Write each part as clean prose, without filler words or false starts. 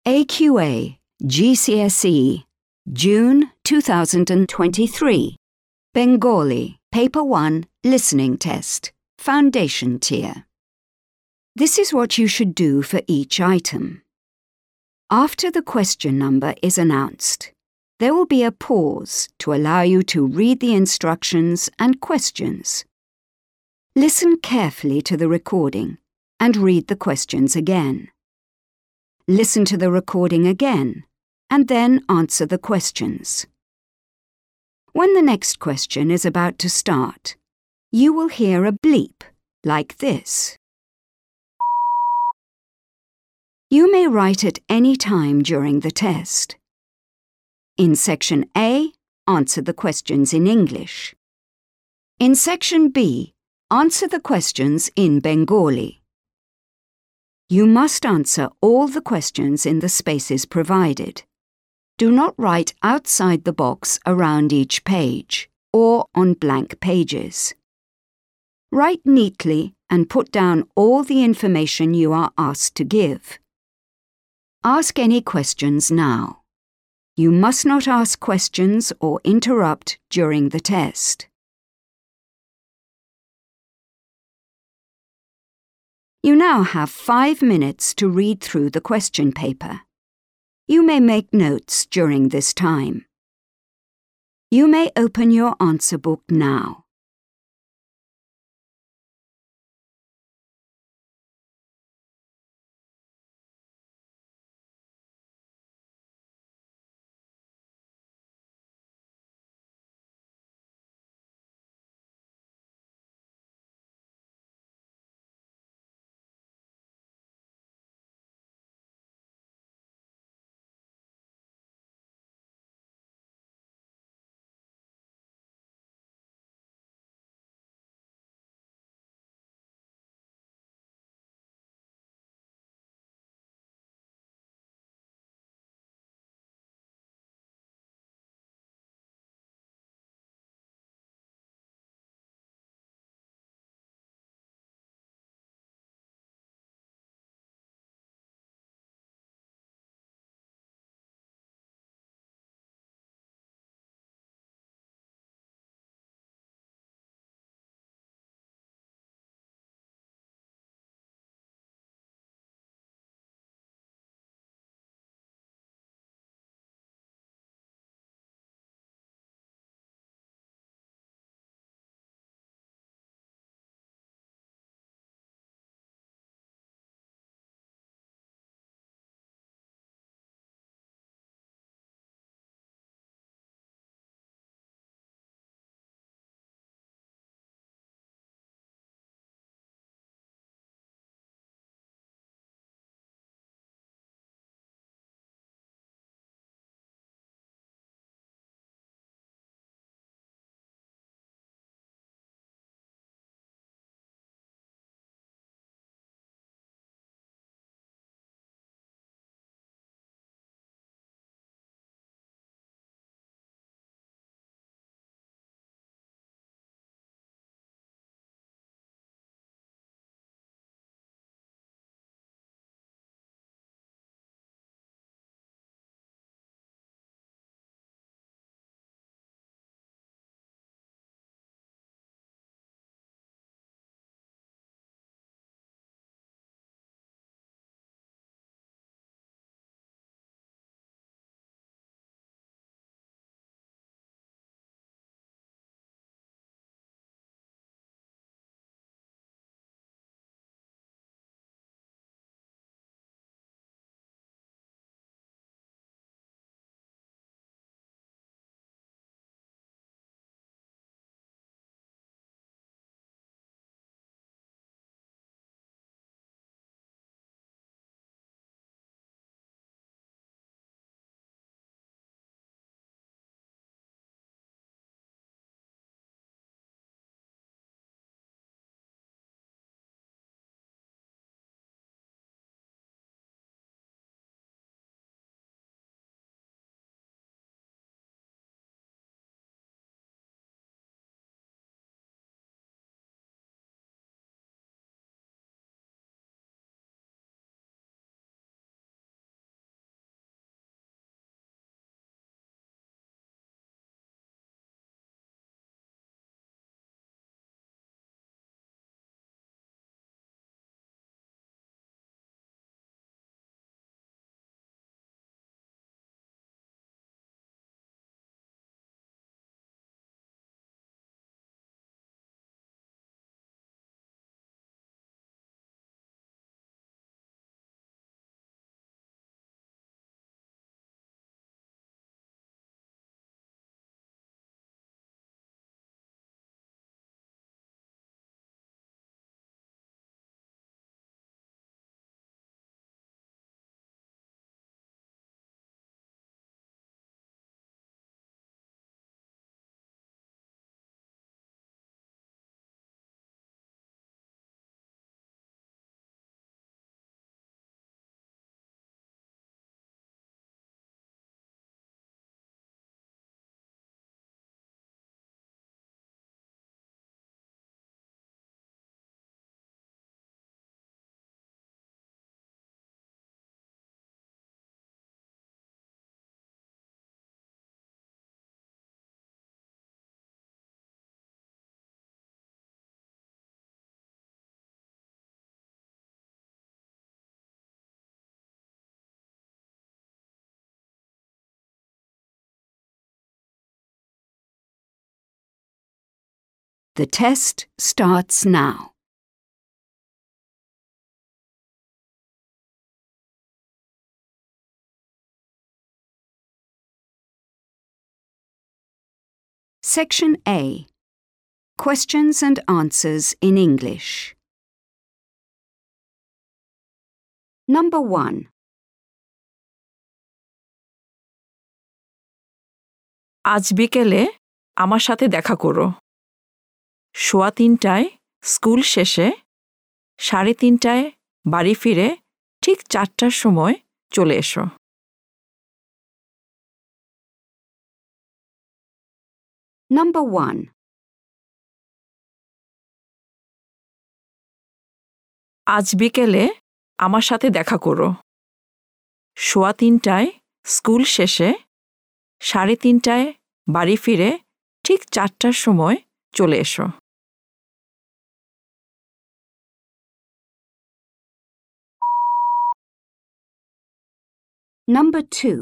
AQA GCSE June 2023 Bengali Paper 1 Listening Test Foundation Tier. This is what you should do for each item. After the question number is announced, there will be a pause to allow you to read the instructions and questions. Listen carefully to the recording and read the questions again. Listen to the recording again and then answer the questions. When the next question is about to start, you will hear a bleep like this. You may write at any time during the test. In Section A, answer the questions in English. In Section B, answer the questions in Bengali. You must answer all the questions in the spaces provided. Do not write outside the box around each page or on blank pages. Write neatly and put down all the information you are asked to give. Ask any questions now. You must not ask questions or interrupt during the test. You now have 5 minutes to read through the question paper. You may make notes during this time. You may open your answer book now. The test starts now. Section A. Questions and answers in English. Number 1. আজ বিকেলে আমার সাথে দেখা করো। 3:15টায় school শেষে 3:30টায় বাড়ি ফিরে ঠিক 4টার সময় চলে এসো। Number 1. আজ বিকেলে আমার সাথে দেখা করো। 3:15টায় স্কুল শেষে 3:30টায় বাড়ি ফিরে ঠিক 4টার সময় চলে এসো। Number 2.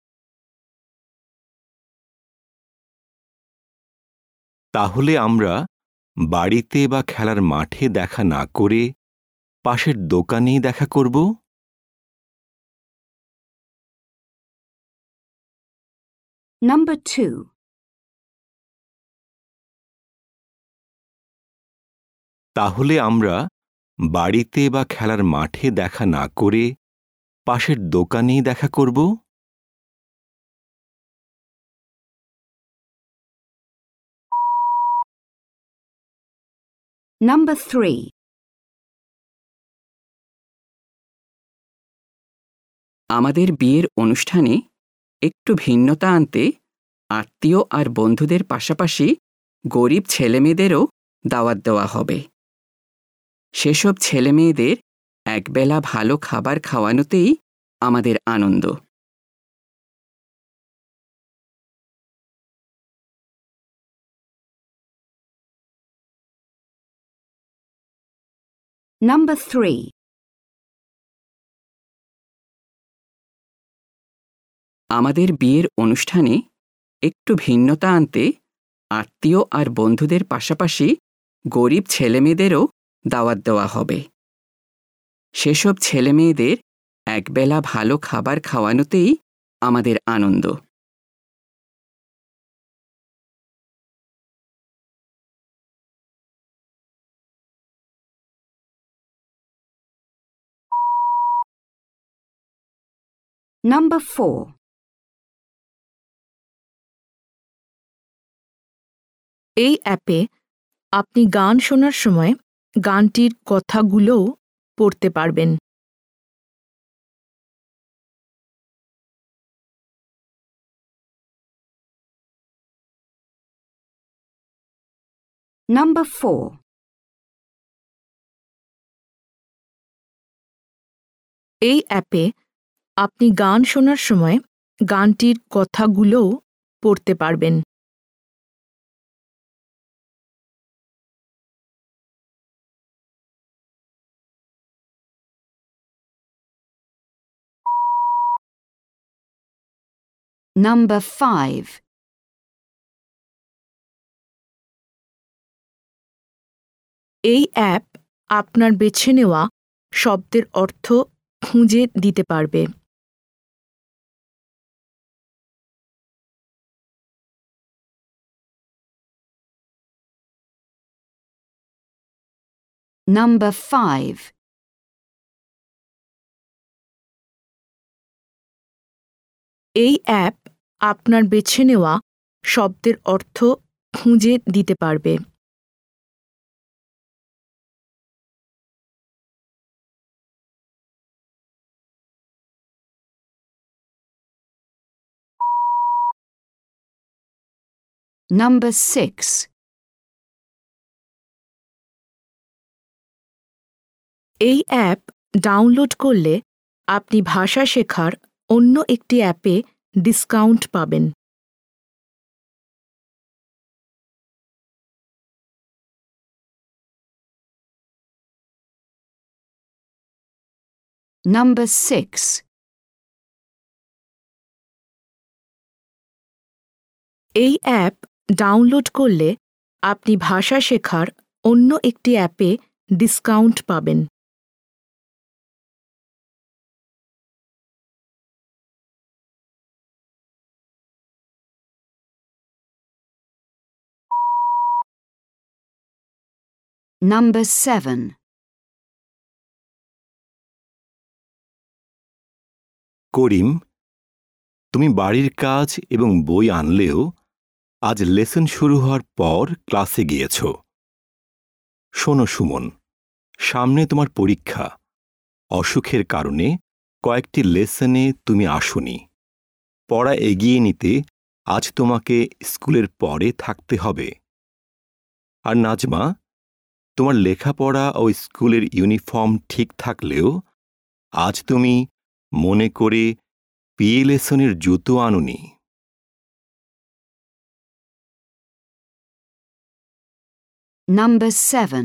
তাহলে আমরা বাড়িতে বা খেলার মাঠে দেখা না করে পাশের দোকানেই দেখা করব? Number 2. তাহলে আমরা বাড়িতে বা খেলার মাঠে দেখা না করে পাশের দোকানেই দেখা করব? Number 3. আমাদের বিয়ের অনুষ্ঠানে একটু ভিন্নতা আনতে আত্মীয় আর বন্ধুদের পাশাপাশি গরিব ছেলেমেয়েদেরও দাওয়াত দেওয়া হবে। সেসব ছেলেমেয়েদের একবেলা ভালো খাবার খাওয়ানোতেই আমাদের আনন্দ। Number 3. আমাদের বিয়ের অনুষ্ঠানে একটু ভিন্নতা আনতে আত্মীয় আর বন্ধুদের পাশাপাশি গরিব ছেলেমেয়েদেরও দাওয়াত দেওয়া হবে। সেসব ছেলেমেয়েদের একবেলা ভালো খাবার খাওয়ানোতেই আমাদের আনন্দ। Number 4. এই অ্যাপে আপনি গান শোনার সময় গানটির কথাগুলোও পড়তে পারবেন। Number 4. এই অ্যাপে আপনি গান শোনার সময় গানটির কথাগুলোও পড়তে পারবেন। Number 5. এই অ্যাপ আপনার বেছে নেওয়া শব্দের অর্থ খুঁজে দিতে পারবে। Number 5. এই অ্যাপ আপনার বেছে নেওয়া শব্দের অর্থ খুঁজে দিতে পারবে। Number 6. এই অ্যাপ ডাউনলোড করলে আপনি ভাষা শেখার অন্য একটি অ্যাপে ডিসকাউন্ট পাবেন। Number 6. এই অ্যাপ ডাউনলোড করলে আপনি ভাষা শেখার অন্য একটি অ্যাপে ডিসকাউন্ট পাবেন। Number 7. করিম, তুমি বাড়ির কাজ এবং বই আনলেও আজ লেসন শুরু হওয়ার পর ক্লাসে গিয়েছ। শোনো সুমন, সামনে তোমার পরীক্ষা। অসুখের কারণে কয়েকটি লেসনে তুমি আসোনি। পড়া এগিয়ে নিতে আজ তোমাকে স্কুলের পরে থাকতে হবে। আর নাজমা, তোমার লেখাপড়া ও স্কুলের ইউনিফর্ম ঠিক থাকলেও আজ তুমি মনে করে পিএ লেসনের জুতো আনোনি। Number 7.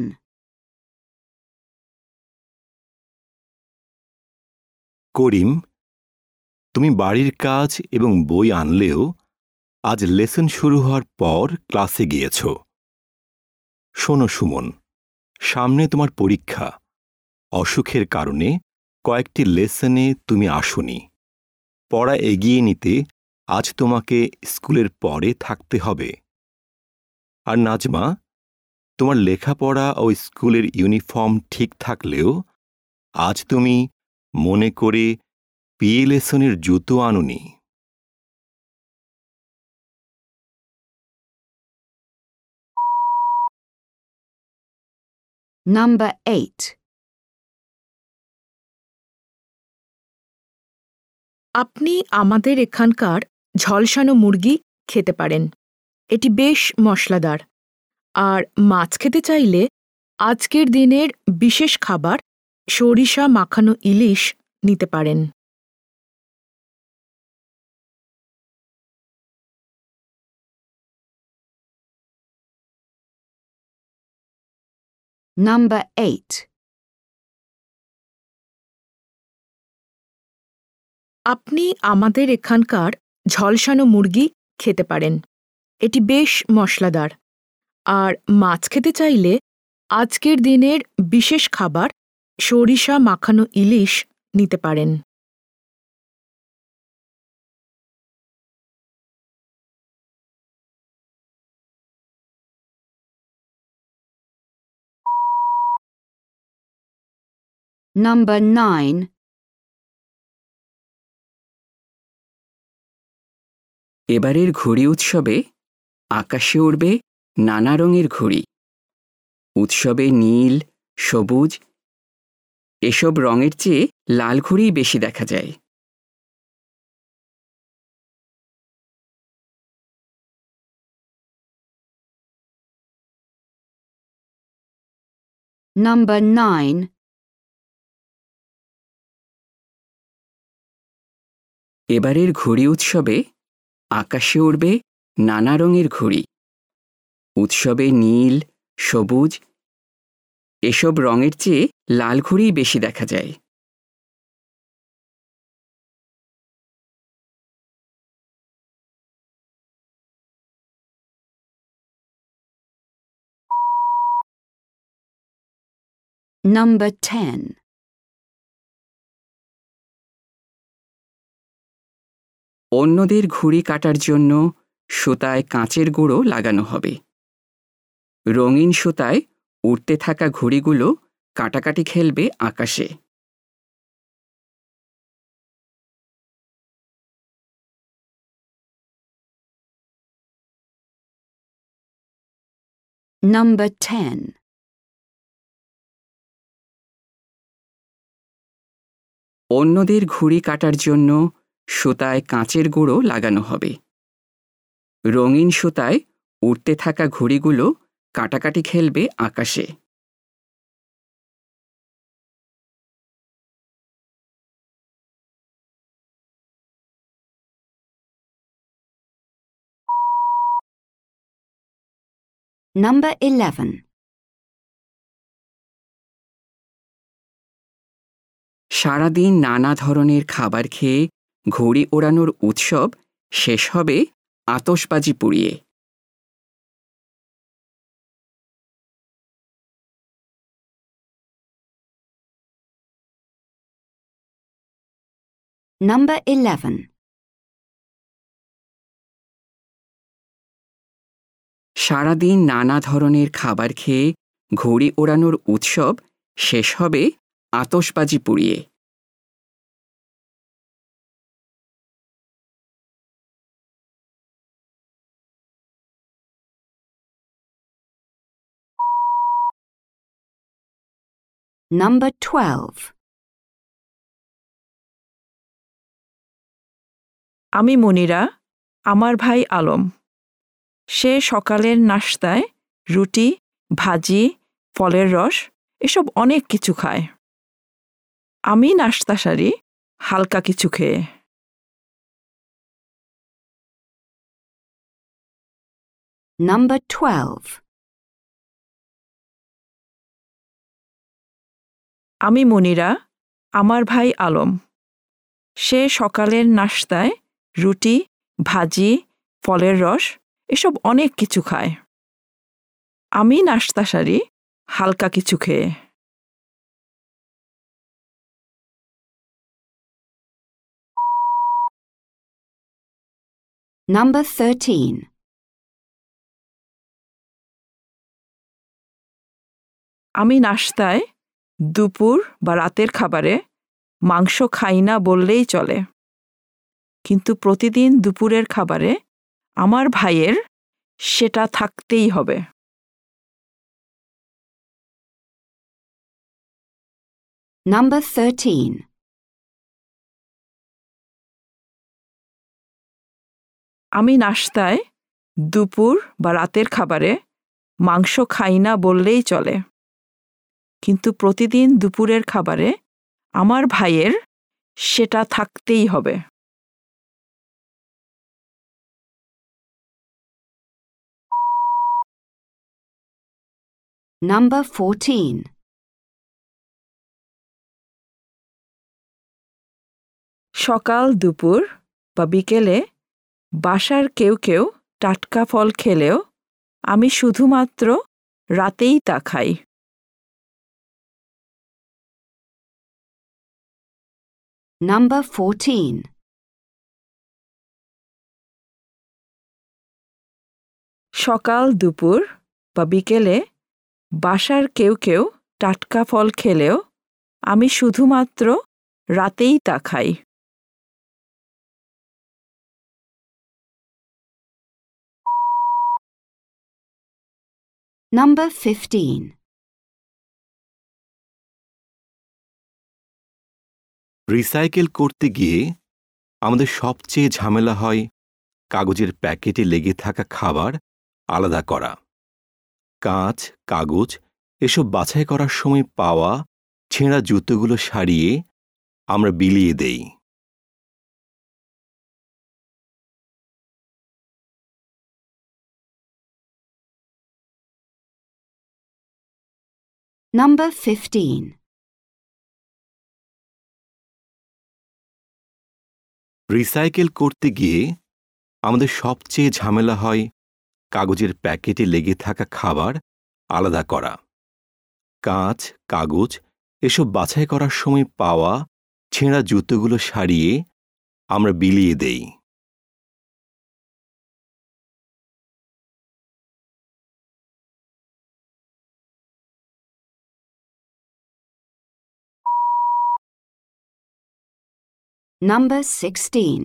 করিম, তুমি বাড়ির কাজ এবং বই আনলেও আজ লেসন শুরু হওয়ার পর ক্লাসে গিয়েছ। শোনো সুমন, সামনে তোমার পরীক্ষা। অসুখের কারণে কয়েকটি লেসনে তুমি আসোনি। পড়া এগিয়ে নিতে আজ তোমাকে স্কুলের পরে থাকতে হবে। আর নাজমা, তোমার লেখাপড়া ও স্কুলের ইউনিফর্ম ঠিক থাকলেও আজ তুমি মনে করে পিএ লেসনের জুতো আনোনি। Number 8. আপনি আমাদের এখানকার ঝলসানো মুরগি খেতে পারেন। এটি বেশ মশলাদার। আর মাছ খেতে চাইলে আজকের দিনের বিশেষ খাবার সরিষা মাখানো ইলিশ নিতে পারেন। Number 8. আপনি আমাদের এখানকার ঝলসানো মুরগি খেতে পারেন। এটি বেশ মশলাদার। আর মাছ খেতে চাইলে আজকের দিনের বিশেষ খাবার সরিষা মাখানো ইলিশ নিতে পারেন। Number 9. এবারের ঘুড়ি উৎসবে আকাশে উড়বে নানা রঙের ঘুড়ি। উৎসবে নীল, সবুজ এসব রঙের চেয়ে লাল ঘুড়িই বেশি দেখা যায়। Number 9. এবারের ঘুড়ি উৎসবে আকাশে উড়বে নানা রঙের ঘুড়ি। উৎসবে নীল, সবুজ এসব রঙের চেয়ে লাল ঘুড়িই বেশি দেখা যায়। Number 10. অন্যদের ঘুড়ি কাটার জন্য সুতায় কাঁচের গুঁড়ো লাগানো হবে। রঙিন সুতায় উড়তে থাকা ঘুড়িগুলো কাটাকাটি খেলবে আকাশে। Number 10. অন্যদের ঘুড়ি কাটার জন্য সুতায় কাঁচের গুঁড়ো লাগানো হবে। রঙিন সুতায় উড়তে থাকা ঘুড়িগুলো কাটাকাটি খেলবে আকাশে। Number 11. সারাদিন নানা ধরনের খাবার খেয়ে ঘুড়ি ওড়ানোর উৎসব শেষ হবে আতশবাজি পুড়িয়ে। Number 11. সারাদিন নানা ধরনের খাবার খেয়ে ঘুড়ি ওড়ানোর উৎসব শেষ হবে আতশবাজি পুড়িয়ে। Number 12. আমি মনিরা, আমার ভাই আলম। সে সকালের নাশতায় রুটি, ভাজি, ফলের রস এসব অনেক কিছু খায়। আমি নাশতা সারি হালকা কিছু খেয়ে। Number 12. আমি মনিরা, আমার ভাই আলম। সে সকালের নাশতায় রুটি, ভাজি, ফলের রস এসব অনেক কিছু খায়। আমি নাশতা সারি হালকা কিছু খেয়ে। Number 13. আমি নাশতায় দুপুর বা রাতের খাবারে মাংস খাই না বললেই চলে, কিন্তু প্রতিদিন দুপুরের খাবারে আমার ভাইয়ের সেটা থাকতেই হবে। Number 13. আমি নাশতায় দুপুর বা রাতের খাবারে মাংস খাই না বললেই চলে, কিন্তু প্রতিদিন দুপুরের খাবারে আমার ভাইয়ের সেটা থাকতেই হবে। Number 14. সকাল, দুপুর বা বিকেলে বাসার কেউ কেউ টাটকা ফল খেলেও আমি শুধুমাত্র রাতেই তা খাই। Number 14. সকাল, দুপুর বা বিকেলে বাসার কেউ কেউ টাটকা ফল খেলেও আমি শুধুমাত্র রাতেই তা খাই। Number 15. রিসাইকেল করতে গিয়ে আমাদের সবচেয়ে ঝামেলা হয় কাগজের প্যাকেটে লেগে থাকা খাবার আলাদা করা। কাঁচ, কাগজ এসব বাছাই করার সময় পাওয়া ছেঁড়া জুতোগুলো সারিয়ে আমরা বিলিয়ে দেই। Number 15. রিসাইকেল করতে গিয়ে আমাদের সবচেয়ে ঝামেলা হয় কাগজের প্যাকেটে লেগে থাকা খাবার আলাদা করা। কাঁচ, কাগজ এসব বাছাই করার সময় পাওয়া ছেঁড়া জুতোগুলো সারিয়ে আমরা বিলিয়ে দেই। Number 16.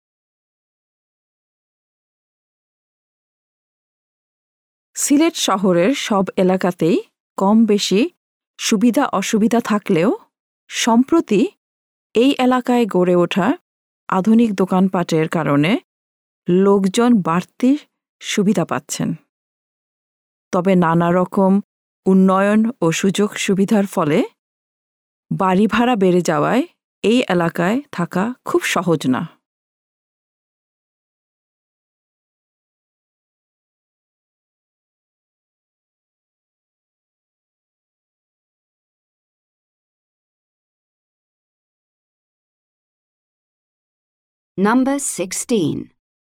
সিলেট শহরের সব এলাকাতেই কম বেশি সুবিধা অসুবিধা থাকলেও সম্প্রতি এই এলাকায় গড়ে ওঠা আধুনিক দোকানপাটের কারণে লোকজন বাড়তি সুবিধা পাচ্ছেন। তবে নানা রকম উন্নয়ন ও সুযোগ সুবিধার ফলে বাড়ি ভাড়া বেড়ে যাওয়ায় এই এলাকায় থাকা খুব সহজ না। Number 16.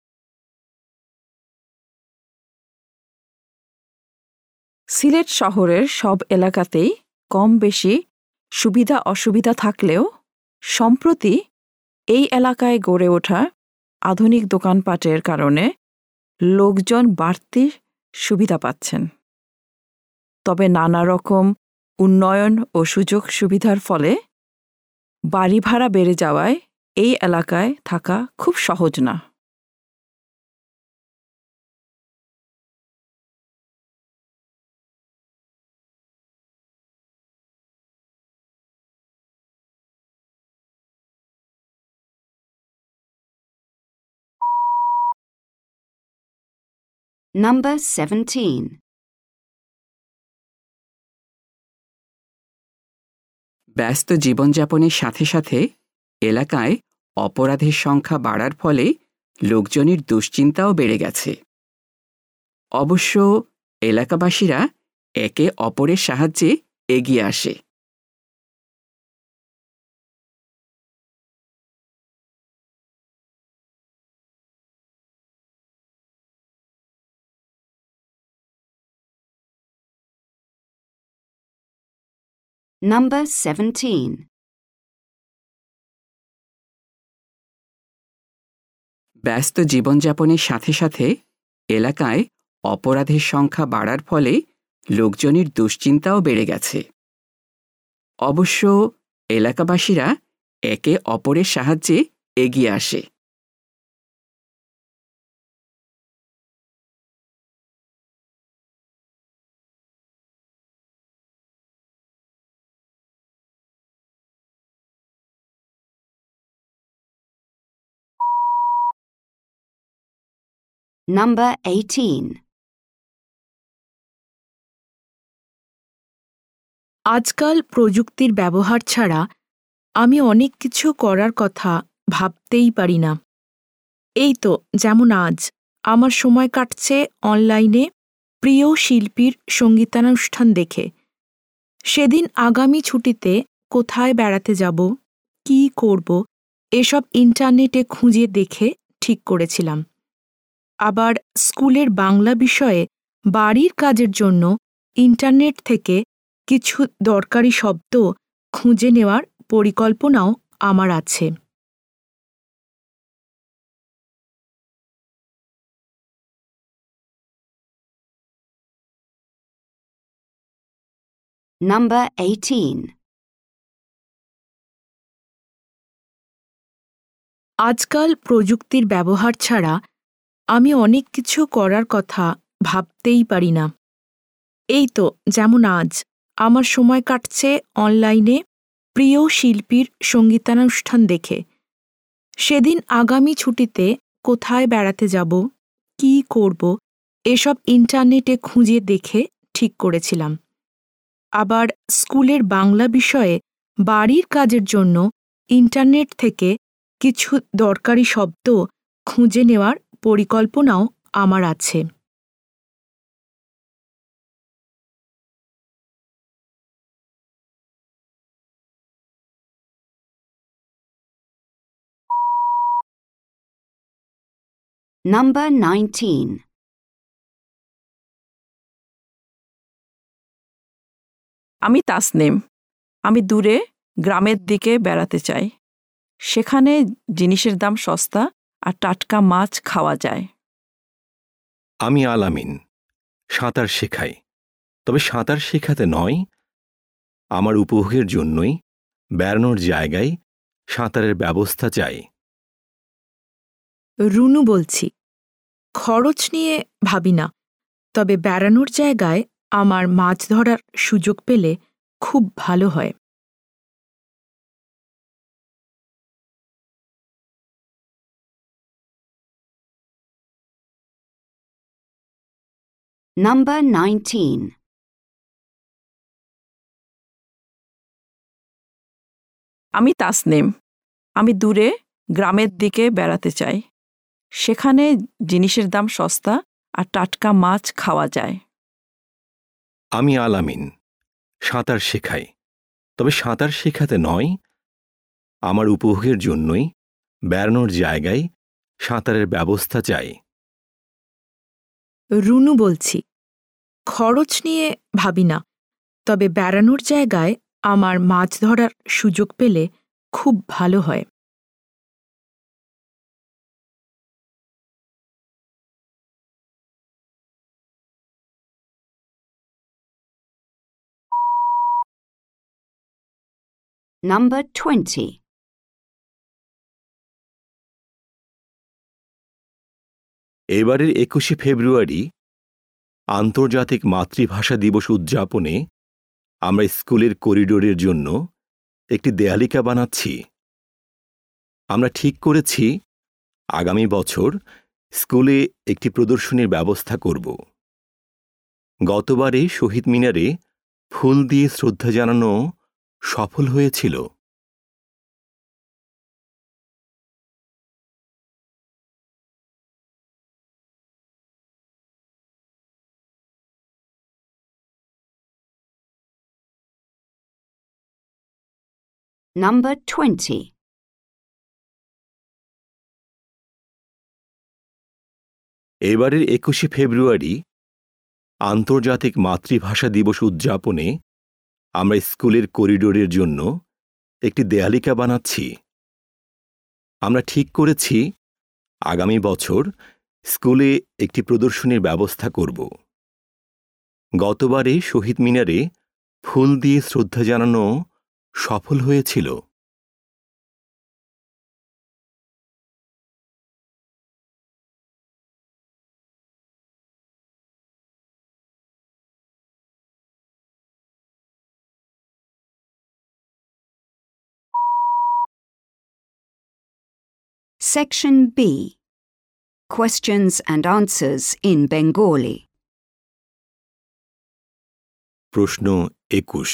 সিলেট শহরের সব এলাকাতেই কম বেশি সুবিধা অসুবিধা থাকলেও সম্প্রতি এই এলাকায় গড়ে ওঠা আধুনিক দোকানপাটের কারণে লোকজন বাড়তি সুবিধা পাচ্ছেন। তবে নানা রকম উন্নয়ন ও সুযোগ সুবিধার ফলে বাড়ি ভাড়া বেড়ে যাওয়ায় এই এলাকায় থাকা খুব সহজ না। Number 17. ব্যস্ত জীবনযাপনের সাথে সাথে এলাকায় অপরাধের সংখ্যা বাড়ার ফলে লোকজনের দুশ্চিন্তাও বেড়ে গেছে। অবশ্য এলাকাবাসীরা একে অপরের সাহায্যে এগিয়ে আসে। Number 17. ব্যস্ত জীবনযাপনের সাথে সাথে এলাকায় অপরাধের সংখ্যা বাড়ার ফলে লোকজনের দুশ্চিন্তাও বেড়ে গেছে। অবশ্য এলাকাবাসীরা একে অপরের সাহায্যে এগিয়ে আসে। Number 18. আজকাল প্রযুক্তির ব্যবহার ছাড়া আমি অনেক কিছু করার কথা ভাবতেই পারি না। এই তো যেমন আজ আমার সময় কাটছে অনলাইনে প্রিয় শিল্পীর সঙ্গীতানুষ্ঠান দেখে। সেদিন আগামী ছুটিতে কোথায় বেড়াতে যাব, কী করব, এসব ইন্টারনেটে খুঁজে দেখে ঠিক করেছিলাম। আবার স্কুলের বাংলা বিষয়ে বাড়ির কাজের জন্য ইন্টারনেট থেকে কিছু দরকারি শব্দ খুঁজে নেওয়ার পরিকল্পনাও আমার আছে। Number 18. আজকাল প্রযুক্তির ব্যবহার ছাড়া আমি অনেক কিছু করার কথা ভাবতেই পারি না। এই তো যেমন আজ আমার সময় কাটছে অনলাইনে প্রিয় শিল্পীর সঙ্গীতানুষ্ঠান দেখে। সেদিন আগামী ছুটিতে কোথায় বেড়াতে যাব, কী করব, এসব ইন্টারনেটে খুঁজে দেখে ঠিক করেছিলাম। আবার স্কুলের বাংলা বিষয়ে বাড়ির কাজের জন্য ইন্টারনেট থেকে কিছু দরকারি শব্দ খুঁজে নেওয়ার পরিকল্পনাও আমার আছে। Number 19. আমি তাসনিম। আমি দূরে গ্রামের দিকে বেড়াতে চাই। সেখানে জিনিসের দাম সস্তা আর টাটকা মাছ খাওয়া যায়। আমি আলামিন, সাঁতার শেখাই। তবে সাঁতার শেখাতে নয়, আমার উপভোগের জন্যই বেড়ানোর জায়গায় সাঁতারের ব্যবস্থা চাই। রুনু বলছি, খরচ নিয়ে ভাবি না, তবে বেড়ানোর জায়গায় আমার মাছ ধরার সুযোগ পেলে খুব ভালো হয়। Number 19. আমি তাসনিম। আমি দূরে গ্রামের দিকে বেড়াতে চাই। সেখানে জিনিসের দাম সস্তা আর টাটকা মাছ খাওয়া যায়। আমি আলামিন, সাঁতার শেখাই। তবে সাঁতার শেখাতে নয়, আমার উপভোগের জন্যই বেড়ানোর জায়গায় সাঁতারের ব্যবস্থা চাই। রুনু বলছি, খরচ নিয়ে ভাবি না, তবে বেড়ানোর জায়গায় আমার মাছ ধরার সুযোগ পেলে খুব ভালো হয়। Number 20. এবারের 21শে ফেব্রুয়ারি আন্তর্জাতিক মাতৃভাষা দিবস উদযাপনে আমরা স্কুলের করিডোরের জন্য একটি দেয়ালিকা বানাচ্ছি। আমরা ঠিক করেছি আগামী বছর স্কুলে একটি প্রদর্শনীর ব্যবস্থা করব। গতবারে শহীদ মিনারে ফুল দিয়ে শ্রদ্ধা জানানো সফল হয়েছিল। Number 20. এবারের 21শে ফেব্রুয়ারি আন্তর্জাতিক মাতৃভাষা দিবস উদযাপনে আমরা স্কুলের করিডোরের জন্য একটি দেয়ালিকা বানাচ্ছি। আমরা ঠিক করেছি আগামী বছর স্কুলে একটি প্রদর্শনীর ব্যবস্থা করব। গতবারে শহীদ মিনারে ফুল দিয়ে শ্রদ্ধা জানানো সফল হয়েছিল। Section B. Questions and answers in Bengali. প্রশ্ন 21।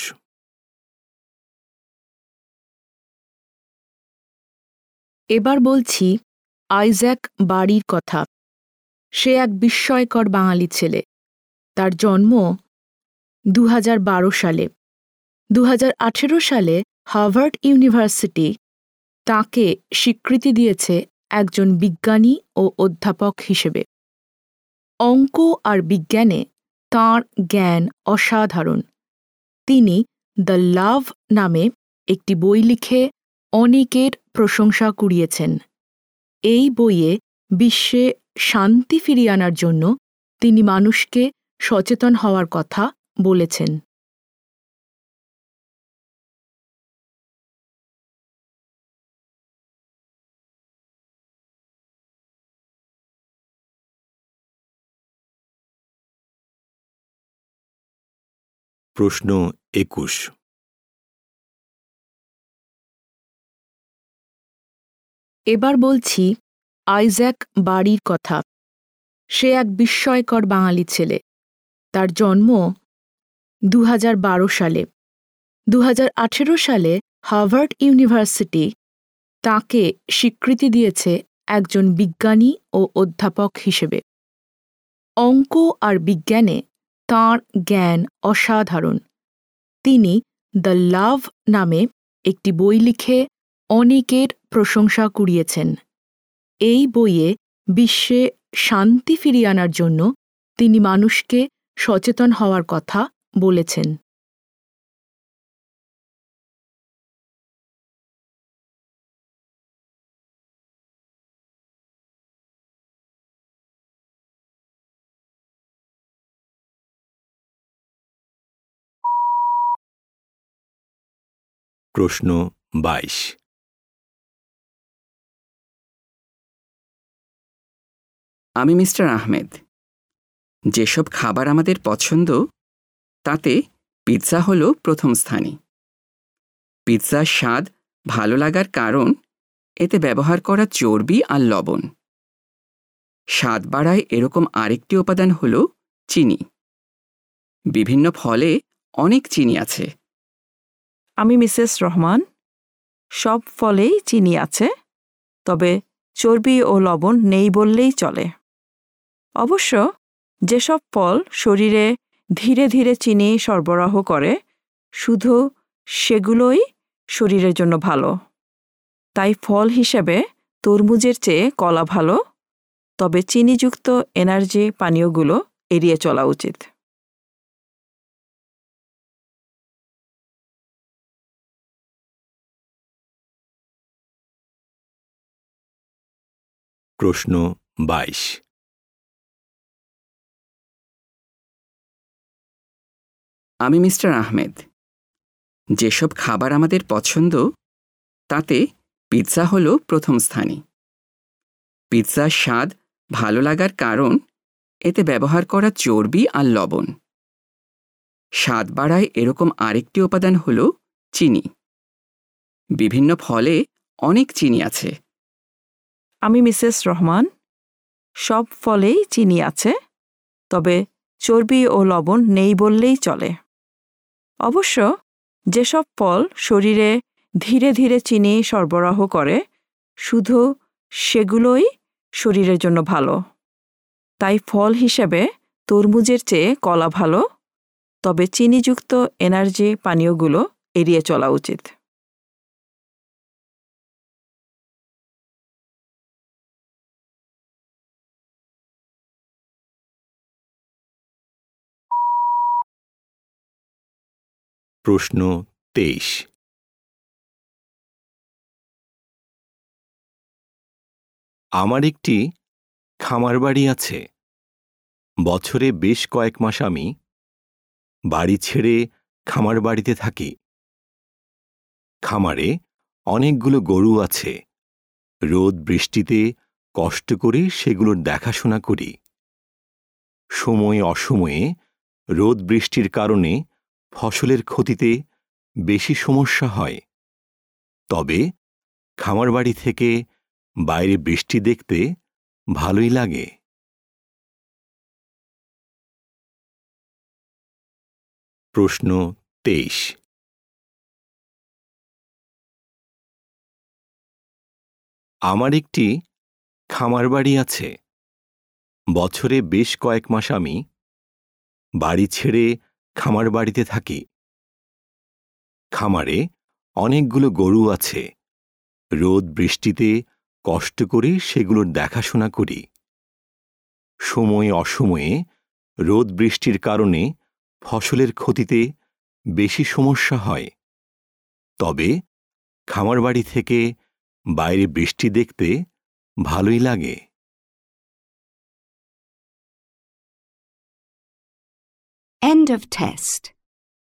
এবার বলছি আইজ্যাক বাড়ির কথা। সে এক বিস্ময়কর বাঙালি ছেলে। তার জন্ম 2012 সালে। 2018 সালে হার্ভার্ড ইউনিভার্সিটি তাকে স্বীকৃতি দিয়েছে একজন বিজ্ঞানী ও অধ্যাপক হিসেবে। অঙ্ক আর বিজ্ঞানে তাঁর জ্ঞান অসাধারণ। তিনি দ্য লাভ নামে একটি বই লিখে অনেকের প্রশংসা কুড়িয়েছেন। এই বইয়ে বিশ্বে শান্তি ফিরিয়ে আনার জন্য তিনি মানুষকে সচেতন হওয়ার কথা বলেছেন। প্রশ্ন 21। এবার বলছি আইজ্যাক বাড়ির কথা। সে এক বিস্ময়কর বাঙালি ছেলে। তার জন্ম 2012 সালে। 2018 সালে হার্ভার্ড ইউনিভার্সিটি তাকে স্বীকৃতি দিয়েছে একজন বিজ্ঞানী ও অধ্যাপক হিসেবে। অঙ্ক আর বিজ্ঞানে তাঁর জ্ঞান অসাধারণ। তিনি দ্য লাভ নামে একটি বই লিখে অনেকের প্রশংসা কুড়িয়েছেন। এই বইয়ে বিশ্বে শান্তি ফিরিয়ে আনার জন্য তিনি মানুষকে সচেতন হওয়ার কথা বলেছেন। প্রশ্ন 22। আমি মিস্টার আহমেদ। যেসব খাবার আমাদের পছন্দ তাতে পিৎজা হল প্রথম স্থানে। পিৎজার স্বাদ ভালো লাগার কারণ এতে ব্যবহার করা চর্বি আর লবণ। স্বাদ বাড়ায় এরকম আরেকটি উপাদান হল চিনি। বিভিন্ন ফলে অনেক চিনি আছে। আমি মিসেস রহমান। সব ফলেই চিনি আছে, তবে চর্বি ও লবণ নেই বললেই চলে। অবশ্য যেসব ফল শরীরে ধীরে ধীরে চিনি সরবরাহ করে শুধু সেগুলোই শরীরের জন্য ভালো। তাই ফল হিসেবে তরমুজের চেয়ে কলা ভালো, তবে চিনিযুক্ত এনার্জি পানীয়গুলো এড়িয়ে চলা উচিত। প্রশ্ন 22। আমি মিস্টার আহমেদ। যেসব খাবার আমাদের পছন্দ তাতে পিৎজা হল প্রথম স্থানে। পিৎজার স্বাদ ভালো লাগার কারণ এতে ব্যবহার করা চর্বি আর লবণ। স্বাদ বাড়ায় এরকম আরেকটি উপাদান হল চিনি। বিভিন্ন ফলে অনেক চিনি আছে। আমি মিসেস রহমান। সব ফলেই চিনি আছে, তবে চর্বি ও লবণ নেই বললেই চলে। অবশ্য যেসব ফল শরীরে ধীরে ধীরে চিনি সরবরাহ করে শুধু সেগুলোই শরীরের জন্য ভালো। তাই ফল হিসেবে তরমুজের চেয়ে কলা ভালো, তবে চিনিযুক্ত এনার্জি পানীয়গুলো এড়িয়ে চলা উচিত। প্রশ্ন 23। আমার একটি খামার বাড়ি আছে। বছরে বেশ কয়েক মাস আমি বাড়ি ছেড়ে খামার বাড়িতে থাকি। খামারে অনেকগুলো গরু আছে। রোদ বৃষ্টিতে কষ্ট করে সেগুলোর দেখাশোনা করি। সময় অসময়ে রোদ বৃষ্টির কারণে ফসলের ক্ষতিতে বেশি সমস্যা হয়। তবে খামার বাড়ি থেকে বাইরে বৃষ্টি দেখতে ভালোই লাগে। প্রশ্ন 23। আমার একটি খামার বাড়ি আছে। বছরে বেশ কয়েক মাস আমি বাড়ি ছেড়ে খামার বাড়িতে থাকি। খামারে অনেকগুলো গরু আছে। রোদ বৃষ্টিতে কষ্ট করে সেগুলোর দেখাশোনা করি। সময় অসময়ে রোদ বৃষ্টির কারণে ফসলের ক্ষতিতে বেশি সমস্যা হয়। তবে খামার বাড়ি থেকে বাইরে বৃষ্টি দেখতে ভালোই লাগে। End of test.